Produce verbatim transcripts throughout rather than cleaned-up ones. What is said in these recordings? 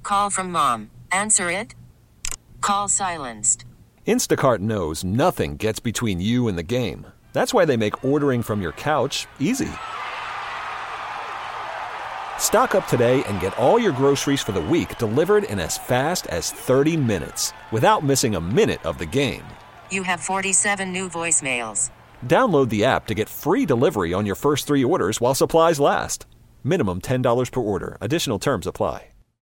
call from mom. Answer it. Call silenced. Instacart knows nothing gets between you and the game. That's why they make ordering from your couch easy. Stock up today and get all your groceries for the week delivered in as fast as thirty minutes without missing a minute of the game. You have forty-seven new voicemails. Download the app to get free delivery on your first three orders while supplies last. Minimum ten dollars per order. Additional terms apply.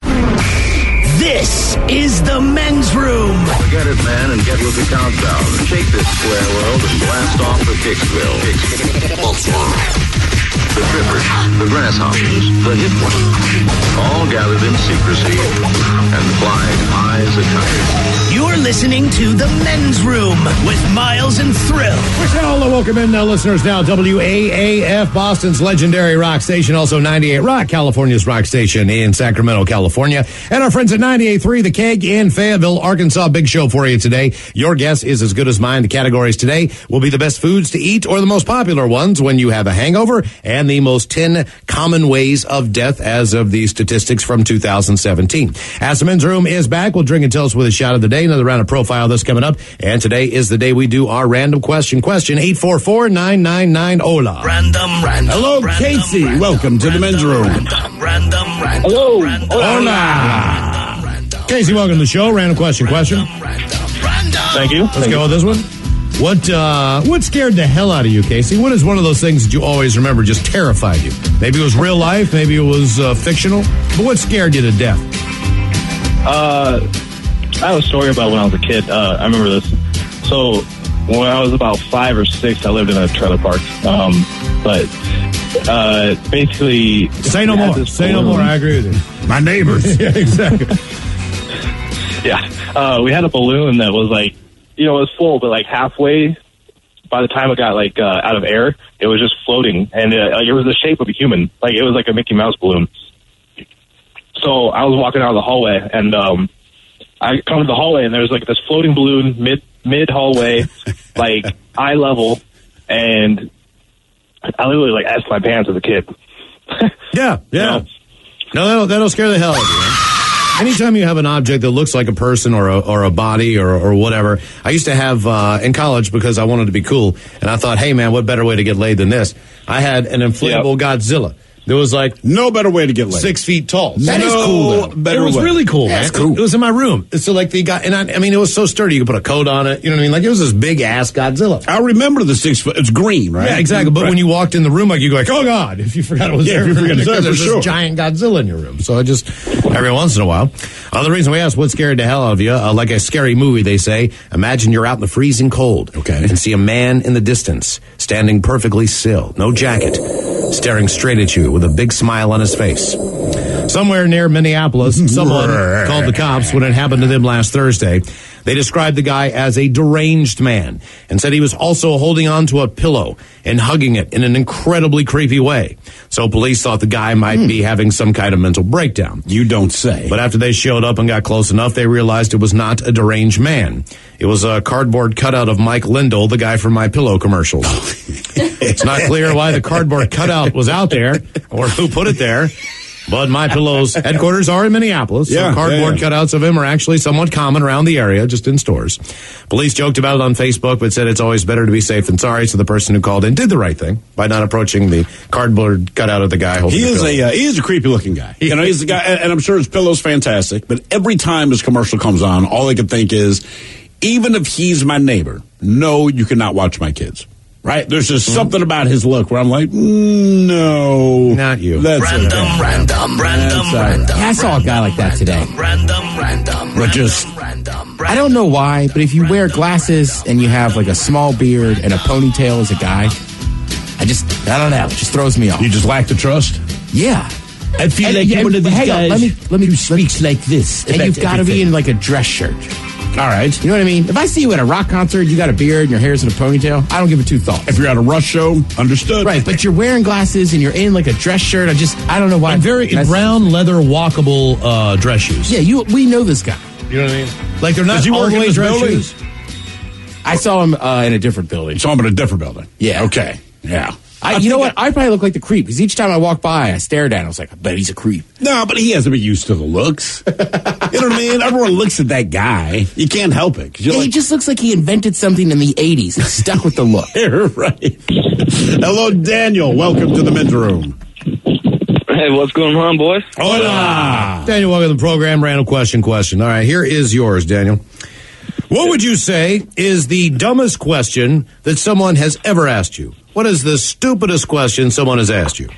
This is the men's room. Get it, man, and get with the countdown. Shake this square world and blast off for Kicksville. The trippers, the grasshoppers, the hip ones, all gathered in secrecy and flying high as a kite. You're listening to the men's room with Miles and Thrill. Wish all the welcome in uh, listeners now. W A A F, Boston's legendary rock station, also ninety-eight Rock, California's rock station in Sacramento, California, and our friends at ninety-eight point three The Keg in Fayetteville, Arkansas. Big show for you today. Your guess is as good as mine. The categories today will be the best foods to eat or the most popular ones when you have a hangover, and the most ten common ways of death as of the statistics from two thousand seventeen. As the men's room is back, we'll drink and tell us with a shot of the day. Another round of profile that's coming up. And today is the day we do our random question. Question eight four four, nine nine nine, O L A. Random, random. Hello, random, Casey. Random, Welcome to the men's room. Random, random, random. Hello. Random, Hola. random, Casey, welcome to the show. Random question. Question. random, random. Thank you. Let's go with this one. What uh, what scared the hell out of you, Casey? What is one of those things that you always remember just terrified you? Maybe it was real life, maybe it was uh, fictional, but what scared you to death? Uh, I have a story about when I was a kid. Uh, I remember this. So when I was about five or six, I lived in a trailer park. Um, but uh, basically, Say no more. Say no more. I agree with you. My neighbors. Yeah, exactly. Yeah, uh, we had a balloon that was like, you know, it was full, but like halfway. By the time it got like uh, out of air, it was just floating, and it, like, it was the shape of a human. Like it was like a Mickey Mouse balloon. So I was walking out of the hallway, and um, I come to the hallway, and there was like this floating balloon mid mid hallway, like eye level, and I literally like asked my pants as a kid. Yeah, yeah. You know? No, that'll, that'll scare the hell out of you, man. Anytime you have an object that looks like a person or a, or a body or, or whatever, I used to have uh, in college because I wanted to be cool, and I thought, hey, man, what better way to get laid than this? I had an inflatable yep. Godzilla. There was like no better way to get laid. Six feet tall. That no is cool. Though. Better it was way. really cool. That's man. cool. It was in my room. So like they got, and I, I mean, it was so sturdy. You could put a coat on it. You know what I mean? Like it was this big ass Godzilla. I remember the six foot. It's green, right? Yeah, exactly. But right. when you walked in the room, like you go like, oh god, if you forgot it was yeah, there, if you forgot it was there, there's for this sure. giant Godzilla in your room. So I just every once in a while. Uh, the reason we asked what scared the hell out of you, uh, like a scary movie, they say. Imagine you're out in the freezing cold, okay, and see a man in the distance standing perfectly still, no jacket, staring straight at you with a big smile on his face. Somewhere near Minneapolis, someone called the cops when it happened to them last Thursday. They described the guy as a deranged man and said he was also holding on to a pillow and hugging it in an incredibly creepy way. So police thought the guy might hmm. be having some kind of mental breakdown. You don't say. But after they showed up and got close enough, they realized it was not a deranged man. It was a cardboard cutout of Mike Lindell, the guy from My Pillow commercials. It's not clear why the cardboard cutout was out there or who put it there. But My Pillow's headquarters are in Minneapolis, yeah, so cardboard yeah, yeah. cutouts of him are actually somewhat common around the area, just in stores. Police joked about it on Facebook, but said it's always better to be safe than sorry, so the person who called in did the right thing by not approaching the cardboard cutout of the guy holding he the is pillow. a uh, he is a creepy looking guy. You know, he's the guy, and I'm sure his pillow's fantastic, but every time his commercial comes on, all I can think is, even if he's my neighbor, no, you cannot watch my kids. Right? There's just mm-hmm. something about his look where I'm like, mm, no. Not you. That's random, okay. random, random, That's random. Yeah, I saw a guy like that today. Random, random, but just, random, I don't know why, but if you wear glasses and you have like a small beard and a ponytail as a guy, I just, I don't know, it just throws me off. You just lack the trust? Yeah. I feel and, like and, you're one of these hang guys on, let me, let me, who speaks like this. And you've got to be in like a dress shirt. All right. You know what I mean? If I see you at a rock concert, you got a beard and your hair's in a ponytail, I don't give it two thoughts. If you're at a Rush show, understood. Right, but you're wearing glasses and you're in like a dress shirt. I just, I don't know why. And very in brown leather walkable uh, dress shoes. Yeah, you. We know this guy. You know what I mean? Like they're not Does he all work the in way this dress building? shoes. I saw him uh, in a different building. You saw him in a different building? Yeah. Okay. Yeah. I, you know what? I, I probably look like the creep because each time I walk by, I stared at him. I was like, I bet he's a creep. No, but he hasn't been used to the looks. You know what I mean? Everyone looks at that guy. You can't help it. Yeah, like, he just looks like he invented something in the eighties and stuck with the look. You're right. Hello, Daniel. Welcome to the men's room. Hey, what's going on, boys? Hola. Daniel, welcome to the program. Random question question. All right, here is yours, Daniel. What would you say is the dumbest question that someone has ever asked you? What is the stupidest question someone has asked you?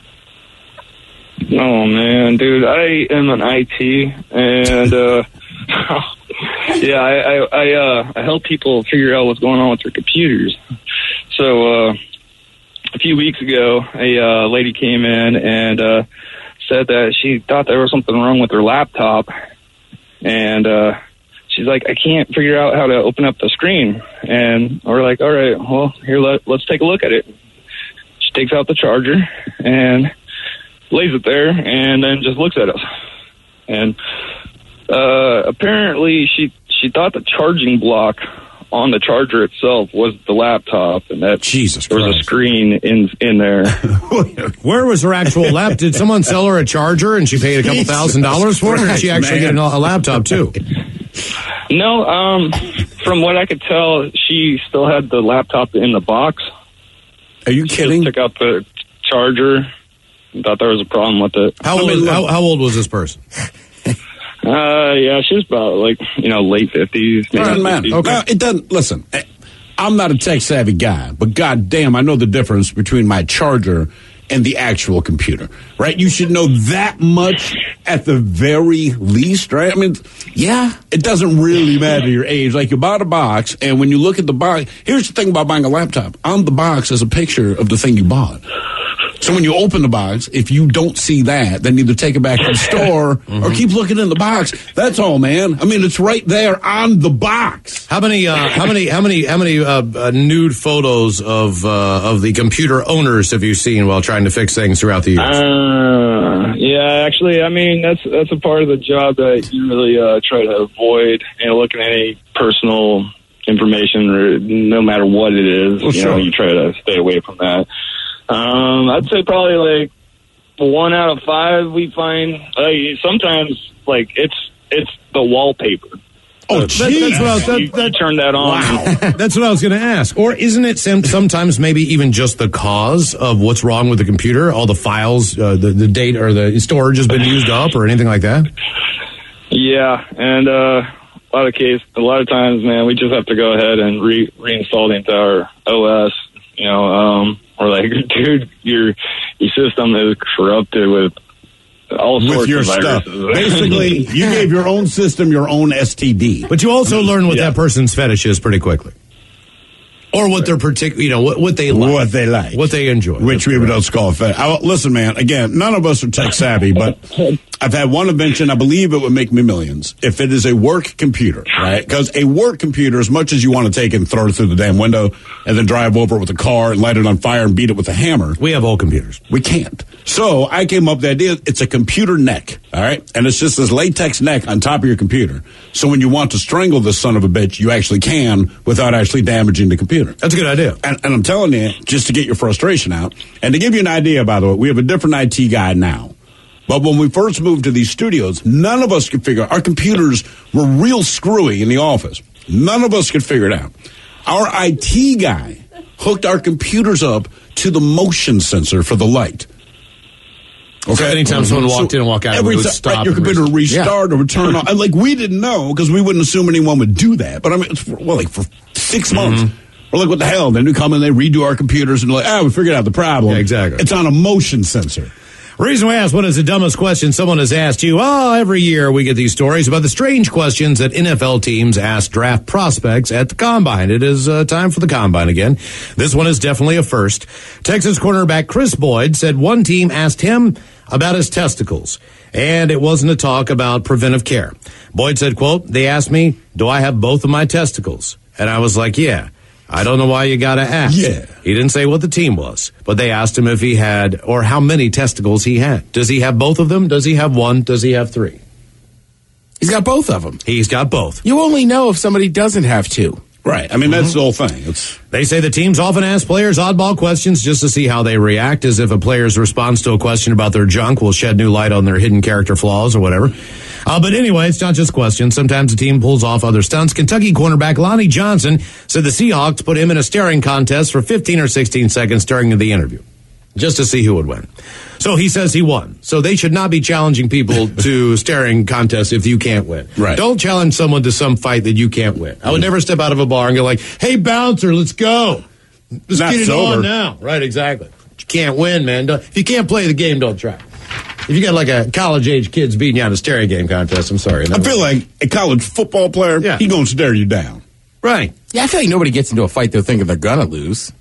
Oh, man, dude, I am an I T, and, uh, yeah, I, I, I, uh, I help people figure out what's going on with their computers. So, uh, a few weeks ago, a uh, lady came in and uh, said that she thought there was something wrong with her laptop, and uh, she's like, I can't figure out how to open up the screen. And we're like, all right, well, here, let, let's take a look at it. She takes out the charger and lays it there and then just looks at us. And uh, apparently she she thought the charging block on the charger itself was the laptop, and that Jesus there was Christ. a screen in in there. Where was her actual laptop? Did someone sell her a charger and she paid a couple Jesus thousand dollars for it, or did she Christ, actually man. get a laptop too? No, um, from what I could tell, she still had the laptop in the box. Are you She kidding? just took out the charger and thought there was a problem with it. How old? I mean, look- how, how old was this person? Uh, yeah, she was about like you know late fifties. It doesn't matter. No, it doesn't. Listen, eh, I'm not a tech savvy guy, but goddamn, I know the difference between my charger and the actual computer. Right? You should know that much at the very least, right? I mean, Yeah. it doesn't really matter your age. Like you bought a box, and when you look at the box, here's the thing about buying a laptop: on the box is a picture of the thing you bought. So when you open the box, if you don't see that, then either take it back to the store Mm-hmm. or keep looking in the box. That's all, man. I mean, it's right there on the box. How many? Uh, how many? How many? How many uh, uh, nude photos of uh, of the computer owners have you seen while trying to fix things throughout the years? Uh, yeah, actually, I mean that's that's a part of the job that you really uh, try to avoid. You know, looking at any personal information, or no matter what it is, Well, you sure. know, you try to stay away from that. Um, I'd say probably like one out of five we find. Like, sometimes, like it's it's the wallpaper. Oh, The- geez. that's what I was- that- you, you that- turn that on. That's what I was going to ask. Or isn't it some, sometimes maybe even just the cause of what's wrong with the computer? All the files, uh, the the date or the storage has been used up, or anything like that? Yeah, and uh, a lot of case, a lot of times, man, we just have to go ahead and re- reinstall the entire O S. You know, um, we're like, dude, your your system is corrupted with all sorts With your of stuff. viruses. Basically, you gave your own system your own S T D. But you also learn what Yeah. that person's fetish is pretty quickly, or what their particular, you know, what, what they like, What they like. what they enjoy. Which we don't call a fet. I, listen, man, again, none of us are tech savvy, but I've had one invention. I believe it would make me millions if it is a work computer, right? Because a work computer, as much as you want to take it and throw it through the damn window and then drive over it with a car and light it on fire and beat it with a hammer, We have old computers. we can't. So I came up with the idea, it's a computer neck, all right? And it's just this latex neck on top of your computer. So when you want to strangle this son of a bitch, you actually can without actually damaging the computer. That's a good idea. And, and I'm telling you, just to get your frustration out, and to give you an idea, by the way, we have a different I T guy now. But when we first moved to these studios, none of us could figure out. Our computers were real screwy in the office. None of us could figure it out. Our I T guy hooked our computers up to the motion sensor for the light. So anytime someone walked in and walked out, every it would time stop right, your and computer would restart. restart or would turn on. And like we didn't know because we wouldn't assume anyone would do that. But I mean, it's for, well, like for six months. Mm-hmm. We're like, what the hell? Then we come and they redo our computers and they're like, ah, we figured out the problem. Yeah, exactly. It's on a motion sensor. Reason we ask, what is the dumbest question someone has asked you? Oh, every year we get these stories about the strange questions that N F L teams ask draft prospects at the Combine. It is uh, time for the Combine again. This one is definitely a first. Texas cornerback Chris Boyd said one team asked him about his testicles, and it wasn't a talk about preventive care. Boyd said, quote, they asked me, do I have both of my testicles? And I was like, yeah. I don't know why you got to ask. Yeah. He didn't say what the team was, but they asked him if he had, or how many testicles he had. Does he have both of them? Does he have one? Does he have three? He's got both of them. He's got both. You only know if somebody doesn't have two. Right. I mean, that's mm-hmm. the whole thing. It's They say the teams often ask players oddball questions just to see how they react, as if a player's response to a question about their junk will shed new light on their hidden character flaws or whatever. Uh, but anyway, it's not just questions. Sometimes the team pulls off other stunts. Kentucky cornerback Lonnie Johnson said the Seahawks put him in a staring contest for fifteen or sixteen seconds during the interview, just to see who would win. So he says he won. So they should not be challenging people to staring contests if you can't win. Right. Don't challenge someone to some fight that you can't win. I would never step out of a bar and go like, hey, bouncer, let's go. Let's not get it sober. on now. Right, exactly. You can't win, man. Don't, if you can't play the game, don't try. If you got like a college-age kids beating you out in a staring game contest, I'm sorry. I feel like a college football player, yeah. he going to stare you down. Right. Yeah, I feel like nobody gets into a fight they're thinking they're going to lose.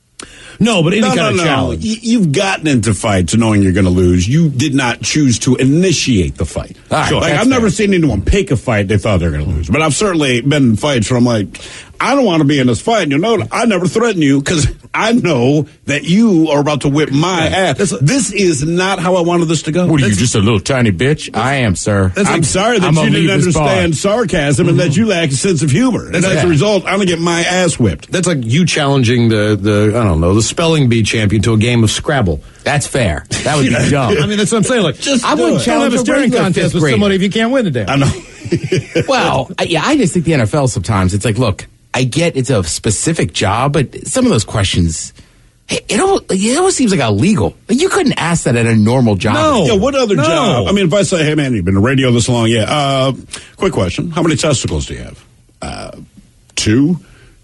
No, but any no, kind no, of no. challenge. You've gotten into fights knowing you're going to lose. You did not choose to initiate the fight. Right, sure. Like, I've never fair. seen anyone pick a fight they thought they were going to lose. But I've certainly been in fights where I'm like, I don't want to be in this fight. And you know, I never threaten you because I know that you are about to whip my ass. This, this is not how I wanted this to go. What are you, just a little tiny bitch? I am, sir. I'm like, sorry that I'm you didn't understand sarcasm mm-hmm. and that you lack a sense of humor. And That's as yeah. a result, I'm going to get my ass whipped. That's like you challenging the, the, I don't know, the spelling bee champion to a game of Scrabble. That's fair. That would be dumb. I mean, that's what I'm saying. Like, just I wouldn't challenge a staring contest with somebody if you can't win the damn. I know. Well, I, yeah, I just think the N F L sometimes, it's like, look, I get it's a specific job, but some of those questions, it almost, it almost seems like illegal. You couldn't ask that at a normal job. No. Yeah, what other no. job? I mean, if I say, hey, man, you've been in radio this long, yeah. Uh, quick question. How many testicles do you have? Uh, two?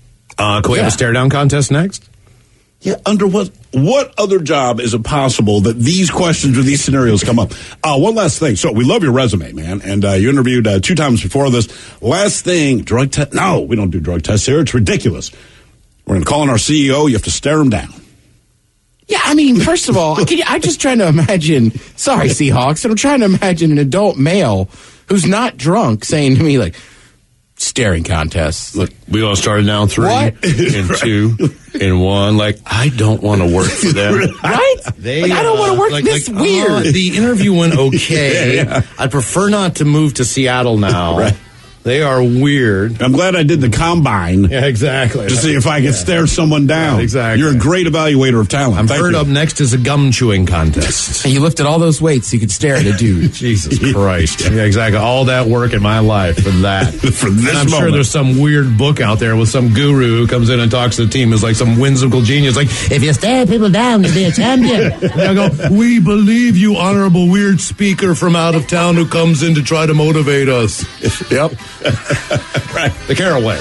Uh, can we yeah. have a stare down contest next? Yeah, under what what other job is it possible that these questions or these scenarios come up? Uh, one last thing. So we love your resume, man, and uh, you interviewed uh, two times before this. Last thing, drug test. No, we don't do drug tests here. It's ridiculous. We're going to call in our C E O. You have to stare him down. Yeah, I mean, first of all, can you, I'm just trying to imagine, sorry, Seahawks, and I'm trying to imagine an adult male who's not drunk saying to me, like, staring contest. Look, we all started down three what? and two and one. Like, I don't want to work for them. Right? They, like, I don't want to work uh, like, this like, weird. Uh, the interview went okay. yeah, yeah. I'd prefer not to move to Seattle now. Right. They are weird. I'm glad I did the combine. Yeah, exactly. To see if I could yeah. stare someone down. Yeah, exactly. You're a great evaluator of talent. I'm Thank heard you. up next is a gum chewing contest. And you lifted all those weights so you could stare at a dude. Jesus Christ. Yeah, exactly. All that work in my life for that. For this and I'm moment. sure there's some weird book out there with some guru who comes in and talks to the team as like some whimsical genius. Like, if you stare people down, you'll be a champion. And I go, we believe you, honorable weird speaker from out of town who comes in to try to motivate us. Yep. Right. The Caraway.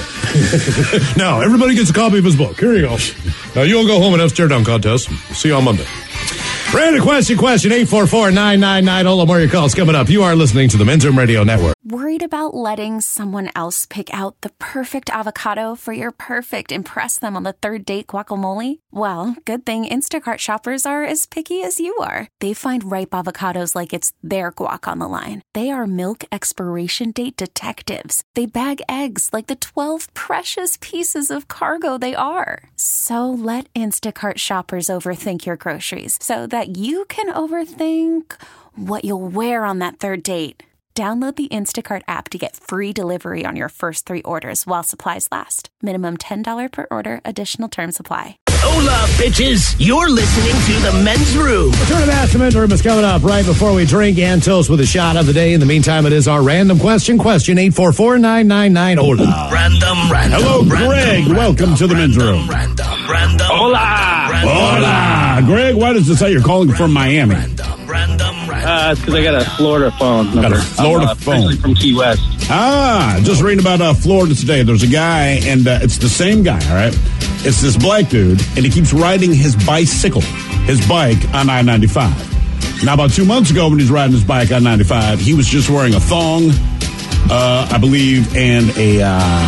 Now, everybody gets a copy of his book. Here you go. Now, you'll go home and have stare down contest. See you on Monday. Random question, question, eight four four, nine nine nine. Hold on, more your calls coming up. You are listening to the Men's Room Radio Network. Worried about letting someone else pick out the perfect avocado for your perfect impress them on the third date guacamole? Well, good thing Instacart shoppers are as picky as you are. They find ripe avocados like it's their guac on the line. They are milk expiration date detectives. They bag eggs like the twelve precious pieces of cargo they are. So let Instacart shoppers overthink your groceries so that you can overthink what you'll wear on that third date. Download the Instacart app to get free delivery on your first three orders while supplies last. Minimum ten dollars per order. Additional terms apply. Hola, bitches. You're listening to The Men's Room. Return of Ask the Men's Room is coming up right before we drink and toast with a shot of the day. In the meantime, it is our random question. Question eight four four, nine nine nine. Hola. Random, random. Hello, random, Greg. random, Welcome to the Men's Room. Random, random. Hola. Random, Hola. Greg, why does it say you're calling from Miami? Random, random, random. Uh, it's because I got a Florida phone number. Got a Florida I'm, uh, phone. from Key West. Ah, just reading about uh, Florida today. There's a guy, and uh, it's the same guy, all right? It's this black dude, and he keeps riding his bicycle, his bike on I ninety-five. Now, about two months ago when he was riding his bike on ninety-five, he was just wearing a thong, uh, I believe, and a,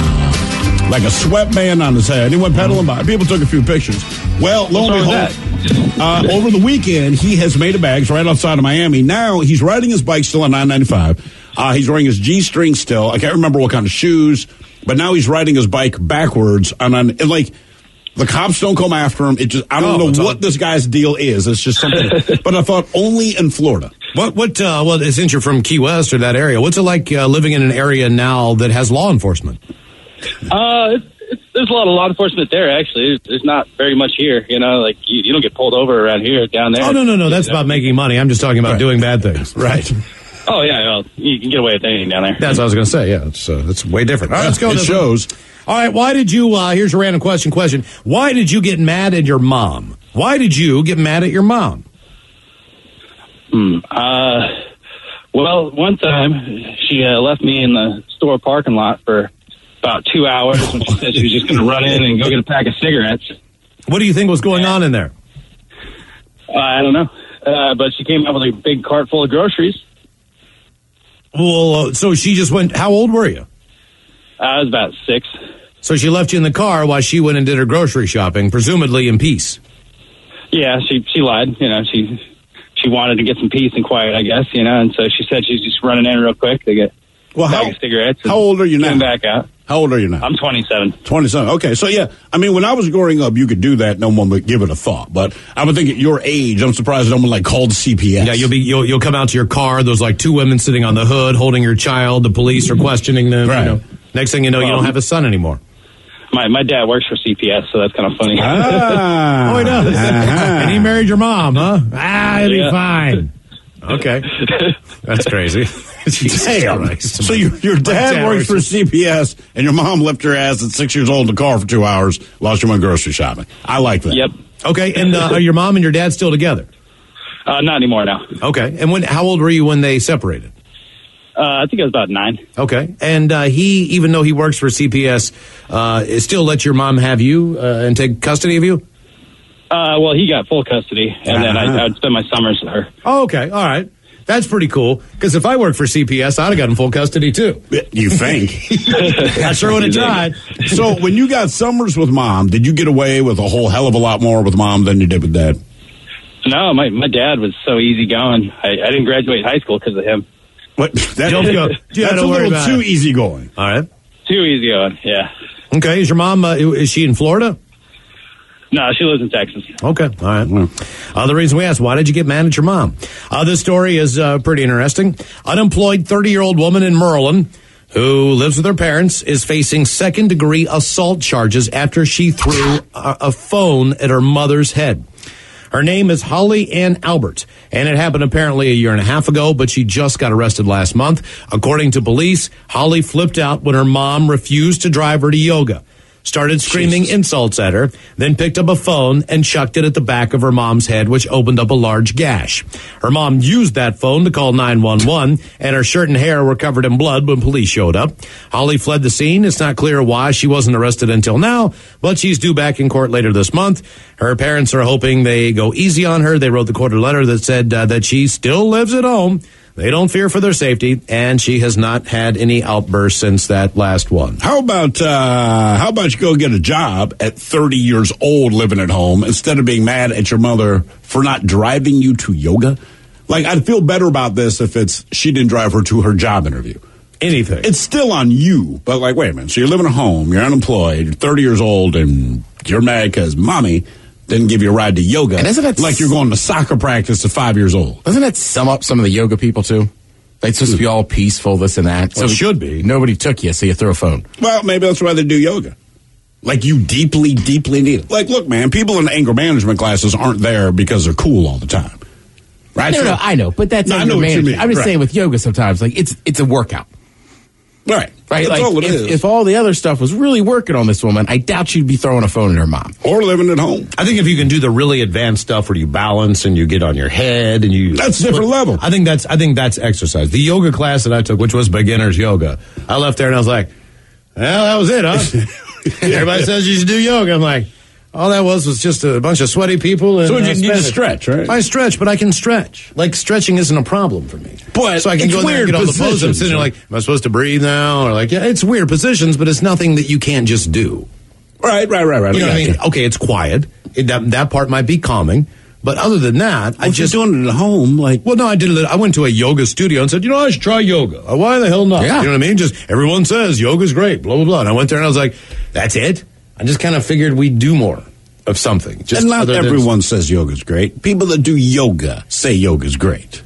uh, like a sweatband on his head. He went pedaling by. People took a few pictures. Well, lo and behold, uh, over the weekend, he has made a bag right outside of Miami. Now, he's riding his bike still on I ninety-five. Uh, he's wearing his G-string still. I can't remember what kind of shoes, but now he's riding his bike backwards on an, and like, the cops don't come after him. It just, I don't oh, know what this guy's deal is. It's just something, but I thought only in Florida. What, what, uh, well, since you're from Key West or that area, what's it like uh, living in an area now that has law enforcement? Uh, it's, it's there's a lot of law enforcement there, actually. There's, there's not very much here, you know, like you, you don't get pulled over around here, down there. Oh, no, no, no. That's about making money. I'm just talking about right. doing bad things. Right. Oh, yeah, well, you can get away with anything down there. That's what I was going to say. Yeah, it's, uh, it's way different. All right, let's go. It shows. All right, why did you, uh, here's a random question, question. Why did you get mad at your mom? Why did you get mad at your mom? Hmm. Uh, well, one time she uh, left me in the store parking lot for about two hours when she said she was just going to run in and go get a pack of cigarettes. What do you think was going on in there? Uh, I don't know. Uh, but she came out with a big cart full of groceries. Well, uh, so she just went, how old were you? I was about six. So she left you in the car while she went and did her grocery shopping, presumably in peace. Yeah, she she lied. You know, she she wanted to get some peace and quiet, I guess, you know, and so she said she's just running in real quick to get well, a bag how, of cigarettes. How old are you now? Back out. How old are you now? I'm twenty-seven. twenty-seven. Okay, so yeah, I mean, when I was growing up, you could do that. No one would give it a thought. But I would think at your age, I'm surprised no one like called C P S. Yeah, you'll be you'll you'll come out to your car. There's like two women sitting on the hood holding your child. The police are questioning them. Right. You know. Next thing you know, well, you don't have a son anymore. My my dad works for C P S, so that's kind of funny. Ah, oh, he does. Uh-huh. And he married your mom, huh? Ah, it'll Yeah. be fine. Okay, that's crazy. Damn. So your your dad, dad works for C P S, and your mom left your ass at six years old in the car for two hours while she went grocery shopping. I like that. Yep. Okay, and uh, are your mom and your dad still together? Uh, not anymore now. Okay, and when? How old were you when they separated? Uh, I think I was about nine. Okay, and uh, he, even though he works for C P S, uh, still let your mom have you uh, and take custody of you? Uh, well, he got full custody, and uh-huh. then I, I'd spend my summers with her. Oh, okay, all right. That's pretty cool, because if I worked for C P S, I'd have gotten full custody, too. You think? I sure would have tried. So when you got summers with mom, did you get away with a whole hell of a lot more with mom than you did with dad? No, my, my dad was so easygoing. I, I didn't graduate high school because of him. What? That, don't go, that's a little too easygoing. All right. Too easygoing, yeah. Okay, is your mom, uh, is she in Florida? No, she lives in Texas. Okay, all right. Mm. Uh, the reason we asked, why did you get mad at your mom? Uh, this story is uh, pretty interesting. Unemployed thirty-year-old woman in Merlin who lives with her parents is facing second-degree assault charges after she threw a, a phone at her mother's head. Her name is Holly Ann Albert, and it happened apparently a year and a half ago, but she just got arrested last month. According to police, Holly flipped out when her mom refused to drive her to yoga, started screaming Jesus. insults at her, then picked up a phone and chucked it at the back of her mom's head, which opened up a large gash. Her mom used that phone to call nine one one, and her shirt and hair were covered in blood when police showed up. Holly fled the scene. It's not clear why she wasn't arrested until now, but she's due back in court later this month. Her parents are hoping they go easy on her. They wrote the court a letter that said uh, that she still lives at home. They don't fear for their safety, and she has not had any outbursts since that last one. How about uh, how about you go get a job at thirty years old living at home instead of being mad at your mother for not driving you to yoga? Like, I'd feel better about this if it's she didn't drive her to her job interview. Anything. It's still on you, but like, wait a minute. So you're living at home, you're unemployed, you're thirty years old, and you're mad because mommy didn't give you a ride to yoga. And isn't that like you're going to soccer practice at five years old? Doesn't that sum up some of the yoga people, too? Like, it's supposed to be all peaceful, this and that. Well, so it should be. Nobody took you, so you throw a phone. Well, maybe that's why they do yoga. Like, you deeply, deeply need it. Like, look, man, people in anger management classes aren't there because they're cool all the time. Right? No, so, no, I know, but that's no, anger I know what you management. mean. I'm just right. saying with yoga sometimes, like, it's it's a workout. Right. Right. That's like, all it if, is. if all the other stuff was really working on this woman, I doubt she'd be throwing a phone at her mom. Or living at home. I think if you can do the really advanced stuff where you balance and you get on your head and you that's a different level. I think that's I think that's exercise. The yoga class that I took, which was beginner's yoga, I left there and I was like, well, that was it, huh? Everybody says you should do yoga. I'm like, all that was was just a bunch of sweaty people. And so you uh, need to stretch, right? I stretch, but I can stretch. Like, stretching isn't a problem for me. But so I can it's go there and get all the poses. I'm sitting there like, am I supposed to breathe now? Or like, yeah, it's weird positions, but it's nothing that you can't just do. Right, right, right, right. You know what I mean? Okay, it's quiet. It, that, that part might be calming. But other than that, well, I just doing it at home. Like, well, no, I did it. I went to a yoga studio and said, you know, I should try yoga. Why the hell not? Yeah. You know what I mean? Just everyone says yoga's great, blah blah blah. And I went there and I was like, that's it. I just kind of figured we'd do more of something. Just and not other everyone than, says yoga's great. People that do yoga say yoga's great.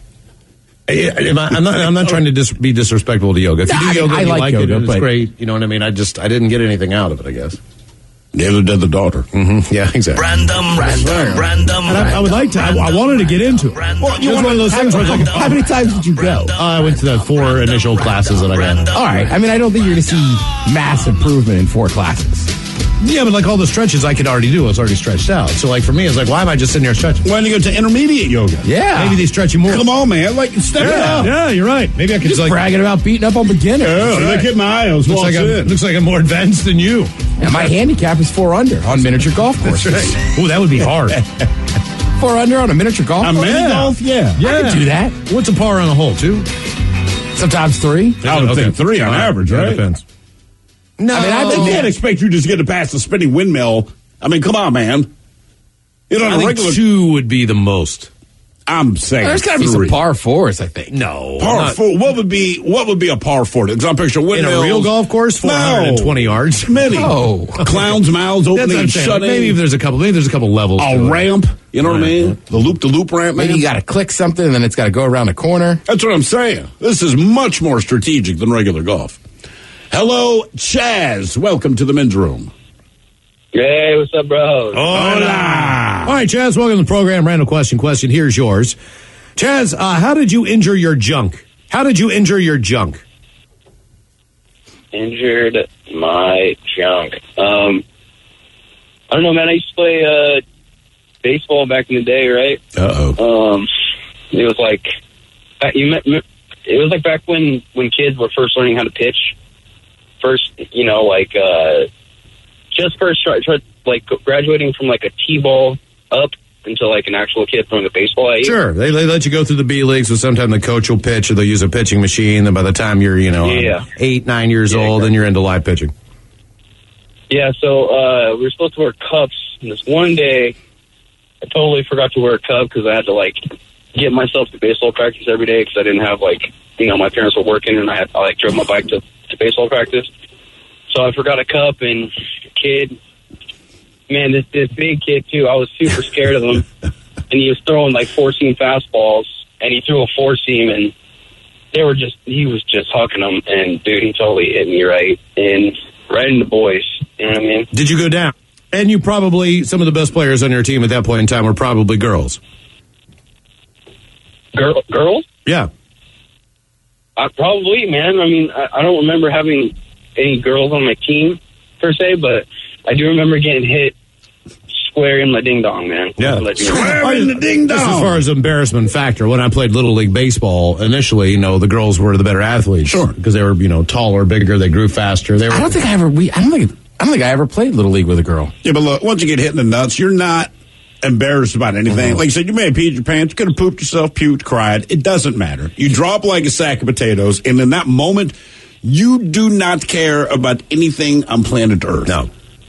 I, I'm not. I'm not trying to dis, be disrespectful to yoga. If you do I mean, yoga, I and you like like yoga, it, and it's but- great. You know what I mean? I just I didn't get anything out of it, I guess. Neither did the daughter. Mm-hmm. Yeah, exactly. Random, random, random. And I, I would like to. I, I wanted to get into it. Well, you one of those things where it's like, How many times did you go? uh, I went to the four initial classes that I got. All right. I mean, I don't think you're going to see mass improvement in four classes. Yeah, but like all the stretches I could already do, it's already stretched out. So like for me, it's like, why am I just sitting there stretching? Why don't you go to intermediate yoga? Yeah. Maybe they stretch you more. Come on, man. Like, step it Yeah, up. yeah, you're right. Maybe I could Just just like. bragging about beating up on beginners. Yeah, look at my eyes. Looks like, I'm, looks like I'm more advanced than you. Yeah, my handicap is four under on miniature golf courses. That's right. Oh, that would be hard. Four under on a miniature golf A course? mini golf? Yeah. Yeah. I could do that. What's a par on a hole, two? Sometimes three. I would think three on average, Yeah, right? depends. No, I mean, I They think can't expect you just to get past the spinning windmill. I mean, come on, man. You know, I on a think regular. two would be the most. I'm saying There's got to be some three. par fours, I think. No. Par not- four. What would be what would be a par four? Because I'm picturing In windmills. a real golf course, four hundred twenty No. yards. Many. Oh. Clowns' mouths That's opening what I'm and saying. shutting. Maybe if there's a couple, maybe there's a couple levels. a to it. ramp. You know what I mean? The loop the loop ramp, man. Maybe you got to click something and then it's got to go around a corner. That's what I'm saying. This is much more strategic than regular golf. Hello, Chaz. Welcome to the men's room. Hey, what's up, bro? Hola. All right, Chaz, welcome to the program. Random question. Question. Here's yours. Chaz, uh, how did you injure your junk? How did you injure your junk? Injured my junk. Um, I don't know, man. I used to play uh, baseball back in the day, right? Uh-oh. Um, it was like uh, you met, it was like back when when kids were first learning how to pitch. First, you know, like uh, just first try, try like graduating from like a T-ball up until like an actual kid throwing a baseball at you. Sure. They, they let you go through the B leagues, so sometimes the coach will pitch or they'll use a pitching machine. Then by the time you're, you know, Yeah. eight, nine years Yeah, old, exactly. then you're into live pitching. Yeah, so uh, we were supposed to wear cups. And this one day, I totally forgot to wear a cup because I had to, like, get myself to baseball practice every day because I didn't have, like, you know, my parents were working and I had I, like, drove my bike to, to baseball practice. So I forgot a cup and kid, man, this, this big kid, too, I was super scared of him. And he was throwing, like, four-seam fastballs, and he threw a four-seam, and they were just, he was just hucking them. And, dude, he totally hit me right in, right in the boys. You know what I mean? Did you go down? And you probably, some of the best players on your team at that point in time were probably girls. Girl, girls? Yeah. Uh, probably, man. I mean, I, I don't remember having any girls on my team, per se, but I do remember getting hit square in my ding-dong, man. Yeah. Let you know. Square in the ding Just as dong. far as embarrassment factor, when I played Little League Baseball, initially, you know, the girls were the better athletes. Sure. Because they were, you know, taller, bigger, they grew faster. They were, I don't think I ever. We. I don't think. I don't think I ever played Little League with a girl. Yeah, but look, once you get hit in the nuts, you're not embarrassed about anything. Mm-hmm. Like you said, you may have peed your pants, you could have pooped yourself, puked, cried. It doesn't matter. You drop like a sack of potatoes, and in that moment, you do not care about anything on planet Earth. No.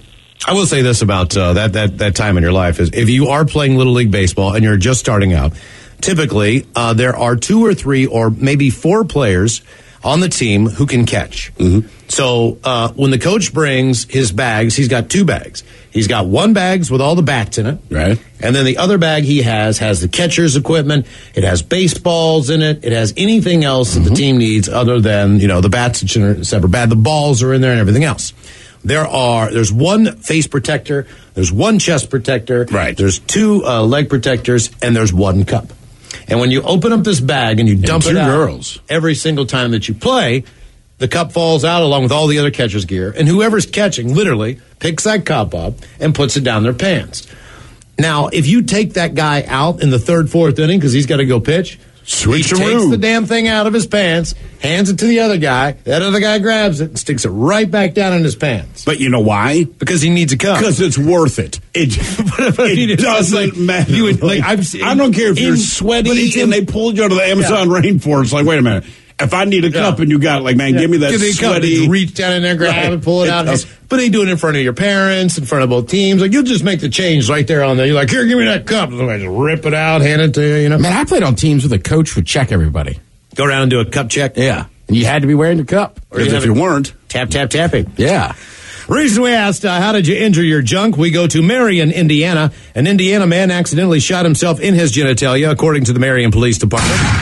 I will say this about uh, that, that, that time in your life is if you are playing Little League Baseball and you're just starting out, typically uh, there are two or three or maybe four players on the team who can catch. Mm-hmm. So uh, when the coach brings his bags, he's got two bags. He's got one bag with all the bats in it. Right. And then the other bag he has has the catcher's equipment. It has baseballs in it. It has anything else that the team needs other than, you know, the bats, which are separate bag. The balls are in there and everything else. There are, there's one face protector, there's one chest protector, right. There's two uh, leg protectors, and there's one cup. And when you open up this bag and you And dump two it out girls. every single time that you play, the cup falls out along with all the other catcher's gear, and whoever's catching literally picks that cup up and puts it down their pants. Now, if you take that guy out in the third, fourth inning because he's got to go pitch, Switcheroo. he takes the damn thing out of his pants, hands it to the other guy, that other guy grabs it and sticks it right back down in his pants. But you know why? Because he needs a cup. Because it's worth it. It, But I mean, it it's doesn't like- matter. you would- like, I've seen- I don't care if you're in- sweaty but it's in- and they pulled you out of the Amazon rainforest. Like, wait a minute. If I need a cup Yeah. and you got it, like, man, give me that Give me a cup. sweaty. Just reach down in there, grab Right. it, pull it It out. does. But they do it in front of your parents, in front of both teams. Like, you'll just make the change right there on there. You're like, here, give me that cup. And I just rip it out, hand it to you, you know. Man, I played on teams where the coach would check everybody. Go around and do a cup check. Yeah. And you had to be wearing the cup. Because if you weren't, Tap, tap, tapping. Yeah. Reason we asked, uh, how did you injure your junk? We go to Marion, Indiana. An Indiana man accidentally shot himself in his genitalia, according to the Marion Police Department.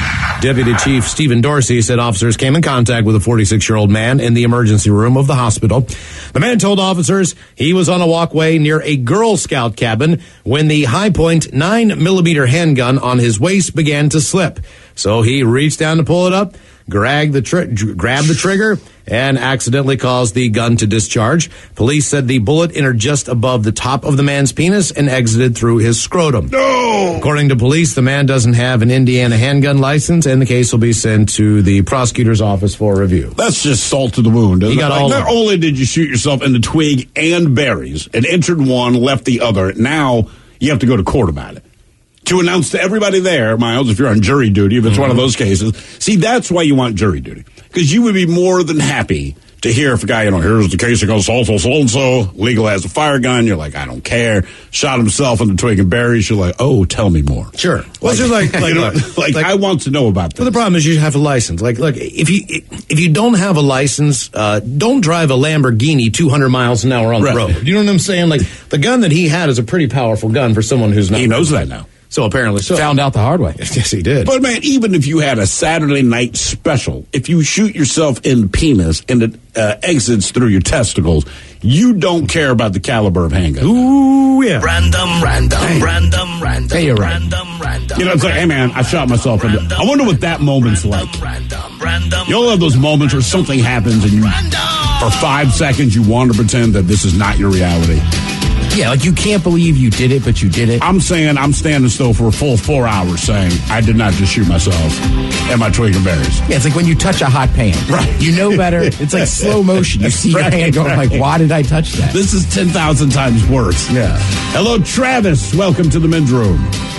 Deputy Chief Stephen Dorsey said officers came in contact with a forty-six-year-old man in the emergency room of the hospital. The man told officers he was on a walkway near a Girl Scout cabin when the high-point nine millimeter handgun on his waist began to slip. So he reached down to pull it up, grabbed the, tri- grabbed the trigger, and accidentally caused the gun to discharge. Police said the bullet entered just above the top of the man's penis and exited through his scrotum. No! According to police, the man doesn't have an Indiana handgun license, and the case will be sent to the prosecutor's office for review. That's just salt to the wound. He got like, all not only did you shoot yourself in the twig and berries, and entered one, left the other, now you have to go to court about it. To announce to everybody there, Miles, if you're on jury duty, if it's mm-hmm. one of those cases, see, that's why you want jury duty. Because you would be more than happy to hear if a guy, you know, here's the case, it goes so-so, so-and-so, legal has a fire gun, you're like, I don't care, shot himself in the twig and berries, you're like, oh, tell me more. Sure. Well, like, it's like, like, you know, like, like, I want to know about this. But the problem is you have a license. Like, look, if you if you don't have a license, uh, don't drive a Lamborghini two hundred miles an hour on right. the road. You know what I'm saying? Like, the gun that he had is a pretty powerful gun for someone who's not. He knows that now. So apparently so. Found out the hard way. Yes, he did. But, man, even if you had a Saturday night special, if you shoot yourself in the penis and it uh, exits through your testicles, you don't care about the caliber of handgun. Ooh, yeah. Random, random, hey. random, random. Hey, you're right. Random, random. You know, it's like, hey, man, I shot myself in the... I wonder what that moment's like. Random, random. You all have those moments where something happens and you, for five seconds, you want to pretend that this is not your reality. Yeah, like you can't believe you did it, but you did it. I'm saying I'm standing still for a full four hours saying I did not just shoot myself and my twig and berries. Yeah, it's like when you touch a hot pan. Right. You know better. It's like slow motion. You see right, your hand going right. like, why did I touch that? This is ten thousand times worse. Yeah. Hello, Travis. Welcome to the men's room.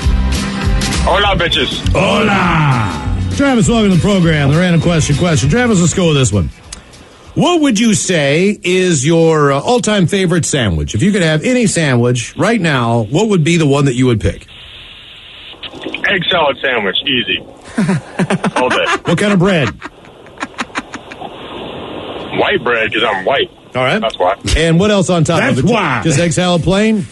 Hola, bitches. Hola. Travis, welcome to the program. The random question question. Travis, let's go with this one. What would you say is your uh, all-time favorite sandwich? If you could have any sandwich right now, what would be the one that you would pick? Egg salad sandwich, easy. All day. What kind of bread? White bread, because I'm white. All right. That's why. And what else on top That's of it? why. Just egg salad plain?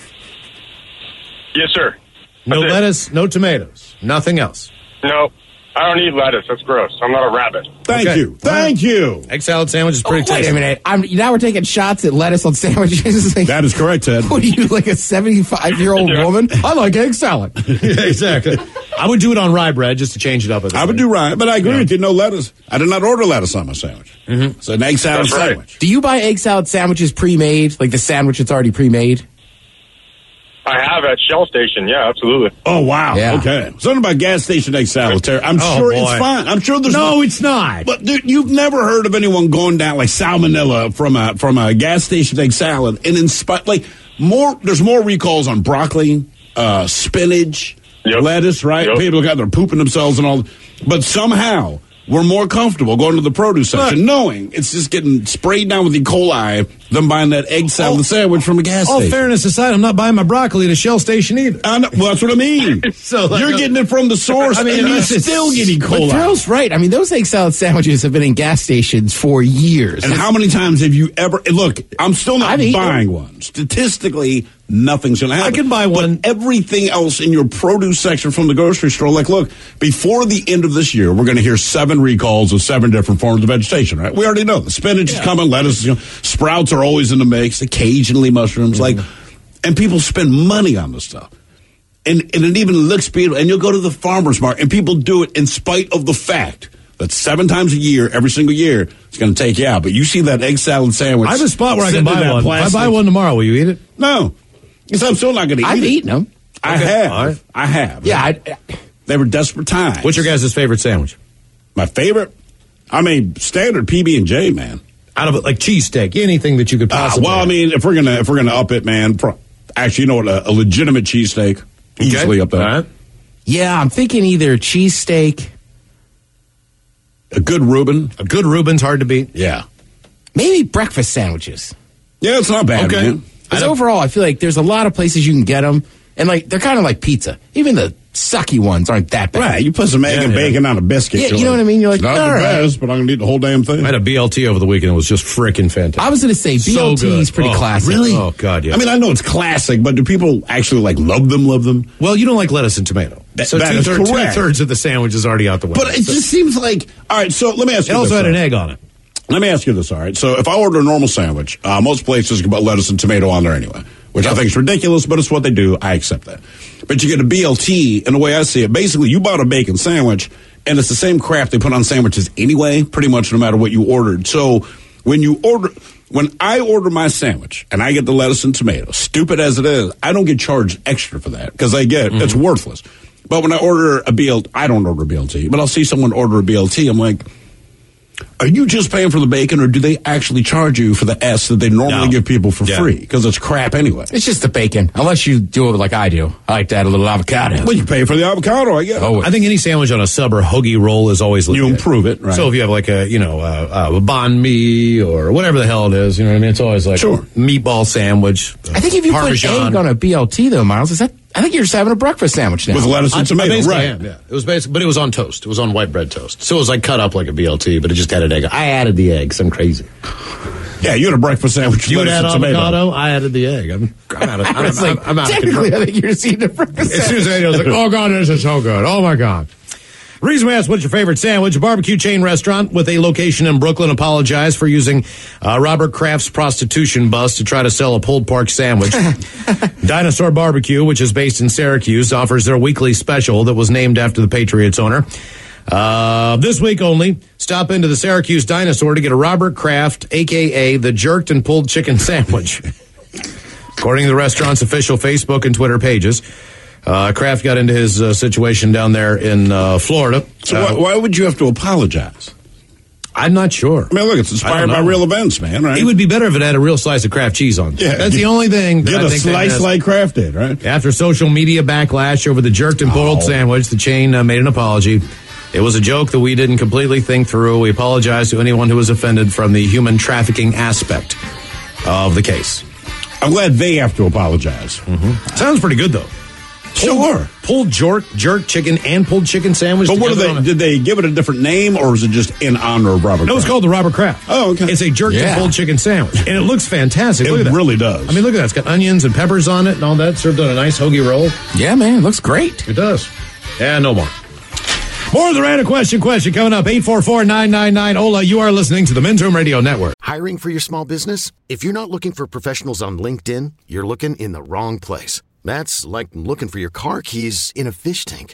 Yes, sir. No That's lettuce, it. No tomatoes, nothing else? No. I don't eat lettuce. That's gross. I'm not a rabbit. Thank okay. you. Thank you. Egg salad sandwich is pretty oh, wait tasty. a minute. I'm, now we're taking shots at lettuce on sandwiches. Like, that is correct, Ted. What are you, like a seventy-five-year-old yeah. woman? I like egg salad. Yeah, exactly. I would do it on rye bread just to change it up. I would do rye, but I agree yeah. with you. No lettuce. I did not order lettuce on my sandwich. Mm-hmm. It's an egg salad That's right. sandwich. Do you buy egg salad sandwiches pre-made? Like the sandwich that's already pre-made? I have at Shell Station. Yeah, absolutely. Oh, wow. Yeah. Okay. Something about gas station egg salad, Terry. I'm oh, sure boy. it's fine. I'm sure there's no, it's not. But dude, you've never heard of anyone going down like salmonella from a from a gas station egg salad, and in spite like more. There's more recalls on broccoli, uh, spinach, yep. lettuce. Right? Yep. People got they're pooping themselves and all. But somehow we're more comfortable going to the produce section, Look, knowing it's just getting sprayed down with E. coli than buying that egg salad all, sandwich from a gas all station. All fairness aside, I'm not buying my broccoli at a Shell station either. I know, well, that's what I mean. so like, You're getting it from the source, I mean, and you it's still get E. But coli. Thrill's right. I mean, those egg salad sandwiches have been in gas stations for years. And how many times have you ever... Look, I'm still not I've buying eaten. one. Statistically, nothing's going to happen. I can buy one. But everything else in your produce section from the grocery store, like, look, before the end of this year, we're going to hear seven recalls of seven different forms of vegetation, right? We already know. The spinach yeah. is coming, lettuce is coming, sprouts are always in the mix, occasionally mushrooms, mm-hmm. like, and people spend money on this stuff. And, and it even looks beautiful. And you'll go to the farmer's market, and people do it in spite of the fact that seven times a year, every single year, it's going to take you out. But you see that egg salad sandwich. I have a spot where I can buy one. Plastic. If I buy one tomorrow, will you eat it? No. Because I'm still not going to eat I've it. eaten them. I Okay. have. Right. I have. Yeah. I, They were desperate times. What's your guys' favorite sandwich? My favorite? I mean, standard P B and J, man. Out of it, like cheesesteak, anything that you could Uh, possibly. well, I mean, if we're gonna if we're gonna up it, man. Pro- actually, you know what? A, a legitimate cheesesteak, easily up there. All right. yeah, I'm thinking either cheesesteak, A good Reuben. A good Reuben's hard to beat. Yeah. maybe breakfast sandwiches. Yeah, it's not bad, Okay. man. Because overall, I feel like there's a lot of places you can get them, and like they're kind of like pizza. Even the sucky ones aren't that bad. Right, you put some egg Yeah, and yeah. bacon on a biscuit. Yeah, you're you know like, what I mean? You're like, it's not all the right. best, but I'm gonna eat the whole damn thing. I had a B L T over the weekend. It was just freaking fantastic. I was going to say B L T So good. is pretty Oh, classic. Oh, God, yeah. I mean, I know it's classic, but do people actually like love them? Love them? well, you don't like lettuce and tomato. That, so that two, is third, two correct. thirds of the sandwich is already out the window. But it so. just seems like, all right, so let me ask you It also this, had though. an egg on it. Let me ask you this, all right? So if I order a normal sandwich, uh, most places can put lettuce and tomato on there anyway, which I think is ridiculous, but it's what they do. I accept that. But you get a B L T, and the way I see it, basically you bought a bacon sandwich, and it's the same crap they put on sandwiches anyway, pretty much no matter what you ordered. So when you order, when I order my sandwich and I get the lettuce and tomato, stupid as it is, I don't get charged extra for that because I get, mm-hmm. it's worthless. But when I order a B L T, I don't order a B L T, but I'll see someone order a B L T, I'm like, are you just paying for the bacon, or do they actually charge you for the S that they normally No. give people for Yeah. free? Because it's crap anyway. It's just the bacon, unless you do it like I do. I like to add a little avocado. Well, you pay for the avocado, I guess. Oh, I think any sandwich on a sub or hoagie roll is always legit. You improve it, right? So if you have like a, you know, uh, uh, a banh mi or whatever the hell it is, you know what I mean? It's always like Sure. a meatball sandwich. I think if you Parmesan. put egg on a B L T, though, Miles, is that? I think you're just having a breakfast sandwich now. With lettuce and I- tomato, I basically right. am, yeah. It was basic, but it was on toast. It was on white bread toast. So it was like cut up like a B L T, but it just had an egg. I added the eggs. I'm crazy. Yeah, you had a breakfast sandwich. You with had lettuce and tomato. avocado. I added the egg. I'm, I'm out of, I'm, It's I'm, like, I'm out of technically, control. I think you're just eating a breakfast As soon as I was like, oh, God, this is so good. Oh, my God. Reason we asked what's your favorite sandwich, a barbecue chain restaurant with a location in Brooklyn apologized for using uh, Robert Kraft's prostitution bus to try to sell a pulled pork sandwich. Dinosaur Barbecue, which is based in Syracuse, offers their weekly special that was named after the Patriots owner. Uh, this week only, stop into the Syracuse Dinosaur to get a Robert Kraft, a k a the jerked and pulled chicken sandwich. According to the restaurant's official Facebook and Twitter pages, Uh, Kraft got into his uh, situation down there in uh, Florida. So uh, why, why would you have to apologize? I'm not sure. I mean, look, it's I inspired don't by know. real events, man, right? It would be better if it had a real slice of Kraft cheese on. Yeah, That's get- the only thing that Get I a think they slice missed. like Kraft did, right? After social media backlash over the jerked and pulled Oh. sandwich, the chain uh, made an apology. It was a joke that we didn't completely think through. We apologize to anyone who was offended from the human trafficking aspect of the case. I'm glad they have to apologize. Mm-hmm. Sounds pretty good, though. Sure. Pulled jerk, jerk chicken and pulled chicken sandwich. But what do together they, on a- did they give it a different name, or is it just in honor of Robert No, it's Kraft? called the Robert Kraft. Oh, okay. It's a jerked Yeah. and pulled chicken sandwich, and it looks fantastic. It Look at that. really does. I mean, look at that. It's got onions and peppers on it and all that, served on a nice hoagie roll. Yeah, man, it looks great. It does. Yeah, no more. More of the random question question coming up. eight four four, nine nine nine, O L A. You are listening to the Men's Room Radio Network. Hiring for your small business? If you're not looking for professionals on LinkedIn, you're looking in the wrong place. That's like looking for your car keys in a fish tank.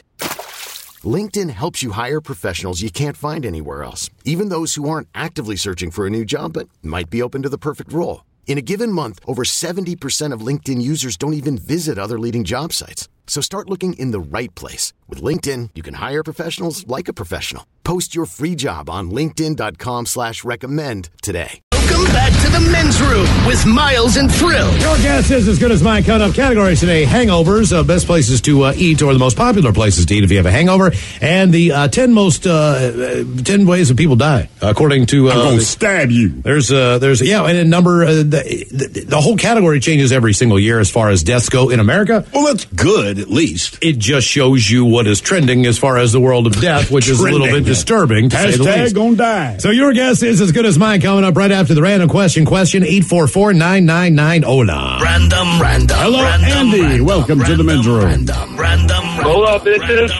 LinkedIn helps you hire professionals you can't find anywhere else, even those who aren't actively searching for a new job but might be open to the perfect role. In a given month, over seventy percent of LinkedIn users don't even visit other leading job sites. So start looking in the right place. With LinkedIn, you can hire professionals like a professional. Post your free job on linkedin.com slash recommend today. Welcome back to the Men's Room with Miles and Thrill. Your guess is as good as mine. Coming up categories today: hangovers, uh, best places to uh, eat, or the most popular places to eat if you have a hangover, and the uh, ten most uh, uh, ten ways that people die according to. Uh, I'm going the- to stab you. There's uh, there's yeah, and a number. Uh, the, the, the whole category changes every single year as far as deaths go in America. Well, that's good, at least. It just shows you what is trending as far as the world of death, which is a little Trending. bit disturbing. To say the Hashtag least. gonna die. So your guess is as good as mine. Coming up right after the random question. Question eight four four, nine nine nine, O L A. Random, random. Hello, random, Andy. Random, Welcome to the Men's Room. Random, random. Hola, bitches.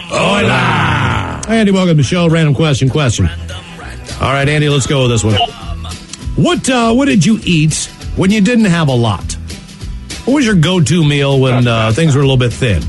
Hola. Andy, welcome to the show. Random question. Question. All right, Andy, let's go with this one. What uh, What did you eat when you didn't have a lot? What was your go-to meal when uh, things were a little bit thin?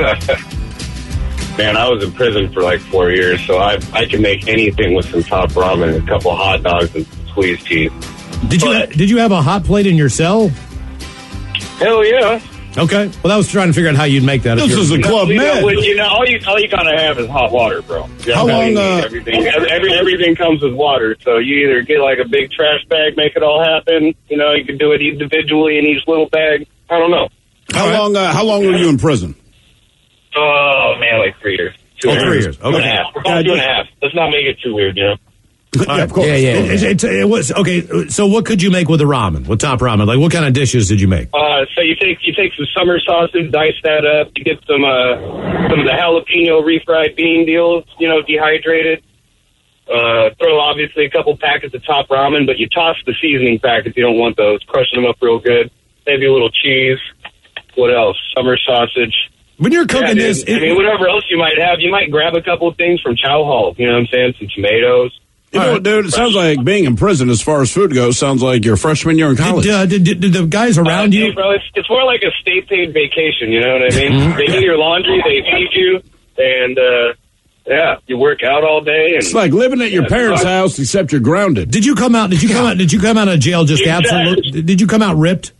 Man, I was in prison for like four years, so I I can make anything with some top ramen, a couple of hot dogs, and some squeezed cheese. Did you Did you have a hot plate in your cell? Hell yeah! Okay. Well, I was trying to figure out how you'd make that. if This you're- is a Club you know, Med. when- you know, all you all you gotta have is hot water, bro. You How know, I long, mean, uh, everything every, every everything comes with water, so you either get like a big trash bag, make it all happen. You know, you can do it individually in each little bag. I don't know. How long? Uh, how long were you in prison? Oh man, like three years. Two Oh, and a three half. years. Two and a Okay. half. We're going two and a half. Let's not make it too weird, you know. Yeah, of course. Yeah, yeah. It, it, it, it was okay. So, what could you make with the ramen? With top ramen, like what kind of dishes did you make? Uh, so you take you take some summer sausage, dice that up. You get some uh, some of the jalapeno refried bean deals, you know, dehydrated. Uh, throw obviously a couple packets of top ramen, but you toss the seasoning packets. You don't want those. Crushing them up real good. Maybe a little cheese. What else? Summer sausage. When you're cooking yeah, this, I mean, whatever else you might have, you might grab a couple of things from Chow Hall. You know what I'm saying? Some tomatoes. You know what, dude? It sounds like being in prison as far as food goes sounds like you're a freshman year in college. Did, uh, did, did, did the guys around uh, you? Hey, bro, it's, it's more like a state-paid vacation, you know what I mean? They do your laundry, they feed you, and, uh, yeah, you work out all day. And, it's like living at your yeah, parents' house, except you're grounded. Did you come out? Did you come out? Did you come out of jail just Exactly. absolutely? Did you come out ripped?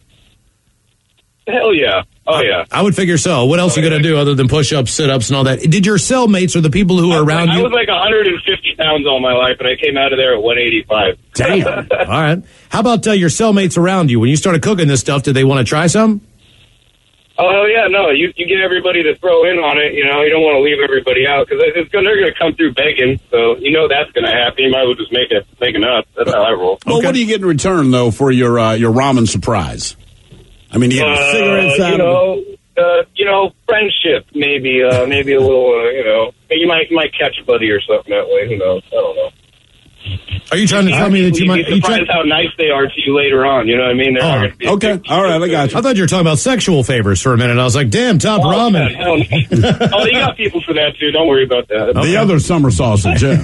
Hell yeah. Oh, yeah. I would figure so. What else Oh, are you going to yeah. do other than push-ups, sit-ups, and all that? Did your cellmates or the people who were around I you? was like one hundred fifty pounds all my life, and I came out of there at one eighty-five. Damn. All right. How about uh, your cellmates around you? When you started cooking this stuff, did they want to try some? Oh, hell yeah, no. You you get everybody to throw in on it. You know, you don't want to leave everybody out because it's gonna, they're going to come through begging. So you know that's going to happen. You might as well just make it make enough. That's how I roll. Well, what do you get in return, though, for your uh, your ramen surprise? I mean, you get Uh, cigarettes out you of it. know, uh, you know, friendship, maybe, uh, maybe a little, uh, you know, you might you might catch a buddy or something that way. Who knows? I don't know. Are you trying to tell me that you You'd might? be You try, surprised how nice they are to you later on. You know what I mean? They're not gonna be a Okay, all right, I got you. I thought you were talking about sexual favors for a minute. I was like, damn, top Oh, ramen. hell no. Oh, you got people for that too. Don't worry about that. The other summer sausage, yeah.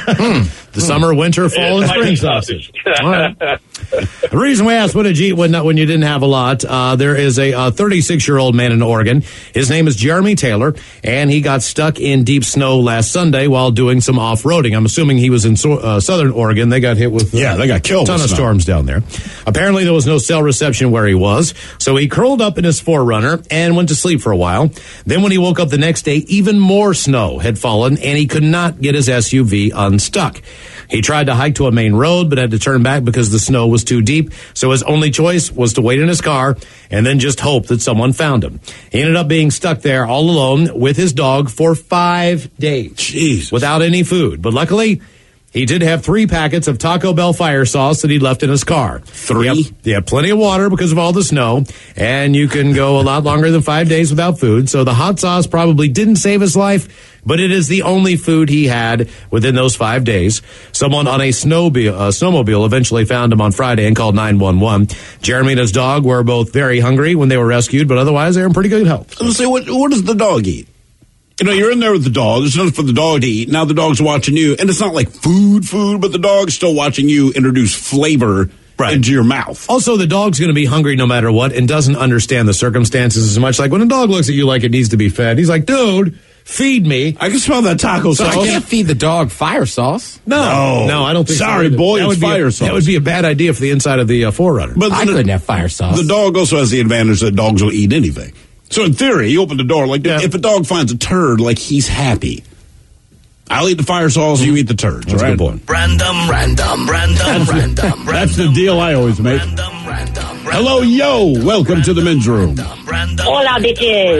The summer, winter, fall, and Yeah, spring like sausage. All right. The reason we asked what did you eat when, when you didn't have a lot, uh, there is a thirty-six-year-old man in Oregon. His name is Jeremy Taylor, and he got stuck in deep snow last Sunday while doing some off-roading. I'm assuming he was in so, uh, southern Oregon. They got hit with uh, Yeah, they got killed a ton with of snow. storms down there. Apparently, there was no cell reception where he was, so he curled up in his four runner and went to sleep for a while. Then when he woke up the next day, even more snow had fallen, and he could not get his S U V unstuck. He tried to hike to a main road, but had to turn back because the snow was too deep. So his only choice was to wait in his car and then just hope that someone found him. He ended up being stuck there all alone with his dog for five days. Jeez. Without any food. But luckily, he did have three packets of Taco Bell fire sauce that he left in his car. Three? He had, he had plenty of water because of all the snow, and you can go a lot longer than five days without food. So the hot sauce probably didn't save his life, but it is the only food he had within those five days. Someone on a snowmobile, uh, snowmobile eventually found him on Friday and called nine one one. Jeremy and his dog were both very hungry when they were rescued, but otherwise they were in pretty good health. Let's say, what, what does the dog eat? You know, you're in there with the dog. There's nothing for the dog to eat. Now the dog's watching you. And it's not like food, food, but the dog's still watching you introduce flavor Right. into your mouth. Also, the dog's going to be hungry no matter what and doesn't understand the circumstances as much. Like when a dog looks at you like it needs to be fed, he's like, dude, feed me. I can smell that taco So sauce. I can't feed the dog fire sauce. No, No. no, I don't think so. Sorry, either. boy, That it's would be a- fire sauce. That would be a bad idea for the inside of the uh, Forerunner. But I the- couldn't have fire sauce. The dog also has the advantage that dogs will eat anything. So in theory, you open the door, like, Yeah. if a dog finds a turd, like, he's happy. I'll eat the fire sauce, you eat the turds, That's right? a good point. Random, random, random, random. That's the deal I always make. Hello, yo. Welcome to the men's room. Hola, bitches.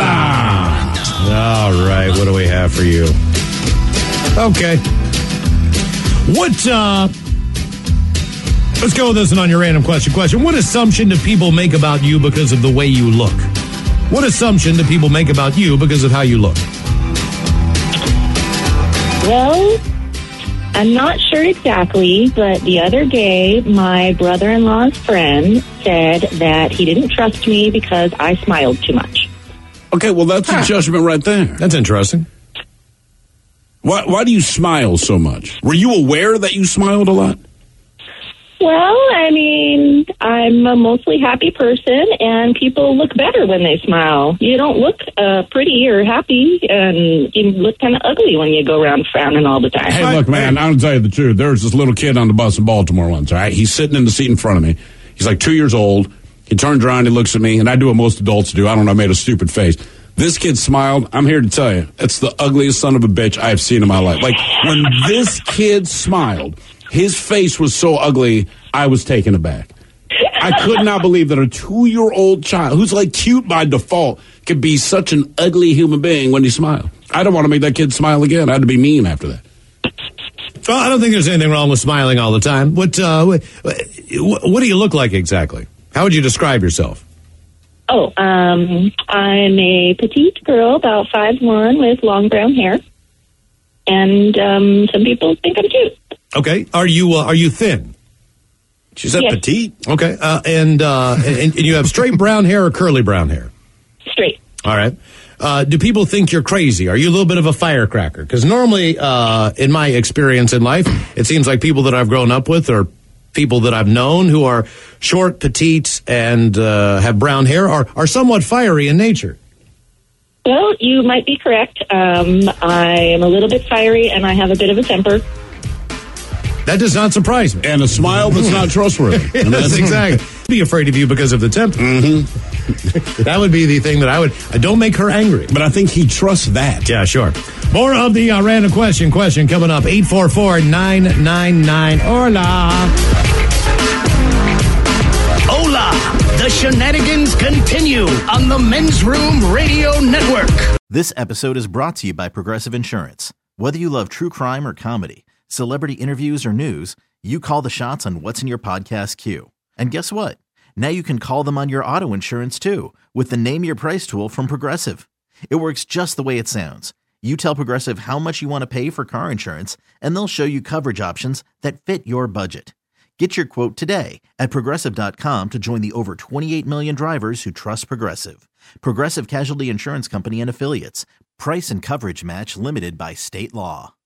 Hola. All right, what do we have for you? Okay. What, uh, let's go with this one on your random question. Question. What assumption do people make about you because of the way you look? What assumption do people make about you because of how you look? Well, I'm not sure exactly, but the other day, my brother-in-law's friend said that he didn't trust me because I smiled too much. Okay, well, that's a judgment right there. That's interesting. Why, why do you smile so much? Were you aware that you smiled a lot? Well, I mean, I'm a mostly happy person, and people look better when they smile. You don't look uh, pretty or happy, and you look kind of ugly when you go around frowning all the time. Hey, look, man, I'm going to tell you the truth. There was this little kid on the bus in Baltimore once, all right? He's sitting in the seat in front of me. He's like two years old. He turns around, he looks at me, and I do what most adults do. I don't know, I made a stupid face. This kid smiled. I'm here to tell you, it's the ugliest son of a bitch I have seen in my life. Like, when this kid smiled, his face was so ugly, I was taken aback. I could not believe that a two-year-old child, who's like cute by default, could be such an ugly human being when he smiled. I don't want to make that kid smile again. I had to be mean after that. Well, I don't think there's anything wrong with smiling all the time. What, uh, what, what do you look like exactly? How would you describe yourself? Oh, um, I'm a petite girl, about five one, with long brown hair. And um, some people think I'm cute. Okay. Are you uh, are you thin? She said Yes. petite. Okay. Uh, and, uh, and and you have straight brown hair or curly brown hair? Straight. All right. uh, do people think you're crazy? Are you a little bit of a firecracker? Because normally, uh, in my experience in life, it seems like people that I've grown up with or people that I've known who are short, petite, and uh, have brown hair are, are somewhat fiery in nature. Well, you might be correct. Um, I am a little bit fiery, and I have a bit of a temper. That does not surprise me. And a smile that's not trustworthy. Yes, that's exactly. Be afraid of you because of the temper. Mm-hmm. That would be the thing that I would. Uh, don't make her angry. But I think he trusts that. Yeah, sure. More of the uh, random question question coming up. eight four four, nine nine nine. Hola. Hola. The shenanigans continue on the Men's Room Radio Network. This episode is brought to you by Progressive Insurance. Whether you love true crime or comedy, celebrity interviews or news, you call the shots on what's in your podcast queue. And guess what? Now you can call them on your auto insurance too with the Name Your Price tool from Progressive. It works just the way it sounds. You tell Progressive how much you want to pay for car insurance, and they'll show you coverage options that fit your budget. Get your quote today at Progressive dot com to join the over twenty-eight million drivers who trust Progressive. Progressive Casualty Insurance Company and Affiliates. Price and coverage match limited by state law.